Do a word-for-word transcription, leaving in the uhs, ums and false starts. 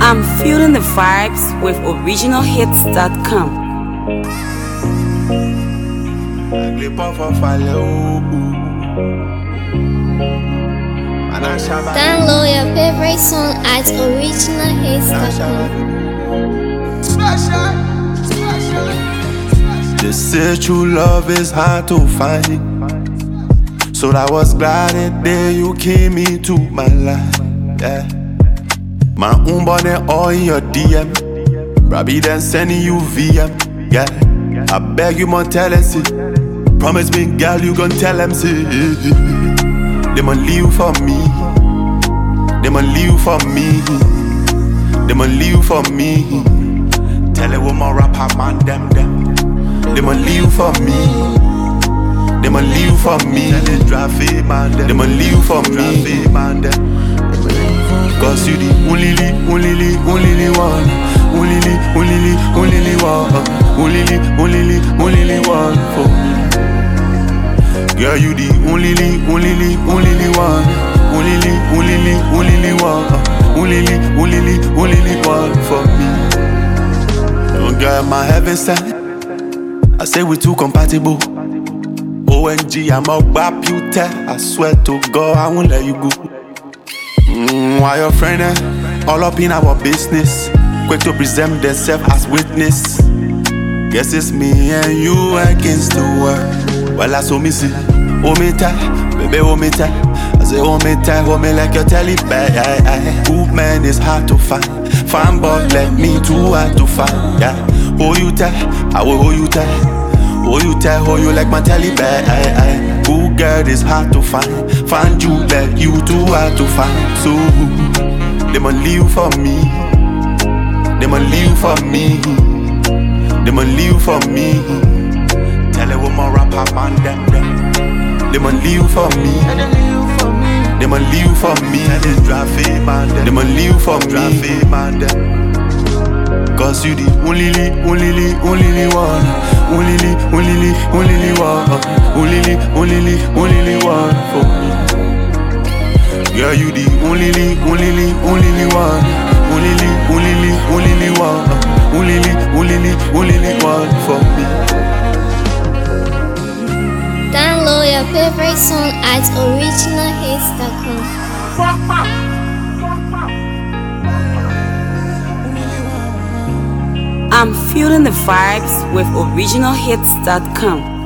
I'm feeling the vibes with original hits dot com. Download your favorite song at original hits dot com. They say true love is hard to find, so I was glad that day you came into my life. Yeah. My own bonnet all in your D M, Robbie then sending you V M. Yeah, I beg you more tell them see. Promise me, girl, you gon' tell them see. They man leave for me. They man leave for me. They man leave for me. Tell it one more rapper man them them. They man leave for me. They man leave for me. They man leave for me. Cause you the only, only, only one. Only, only, only one. Only, only, only one for me. Girl, you the only, only, only one. Only, only, only one. Only, only, only one for me. Oh girl, my heaven sent. I say we too compatible. O M G, I'm a bap you tell. I swear to God, I won't let you go. Mm, why your friend eh? All up in our business, quick to present themselves as witness. Guess it's me and you against the world. Well, I saw me see, hold me tight, baby, hold me tight. I say hold me tight, hold me like your telly bag. Good man is hard to find, fine but let me too hard to find. Yeah, hold you tight, I will hold you tight. Hold you tight, hold you like my telly bag. Good girl is hard to find, find you like you too hard to find. So they man leave for me, they man leave for me, they man leave for me. Tell it one more rapper man them them. They man leave for me, they man leave for me, they man leave for me. Cause you the only, only, only one. Only, only, only one. Only, only, only one for me. Girl, you the only, only, only one. Only, only, only one. Only, only, only one for me. Download your favorite song at original hits dot com. I'm feeling the vibes with original hits dot com.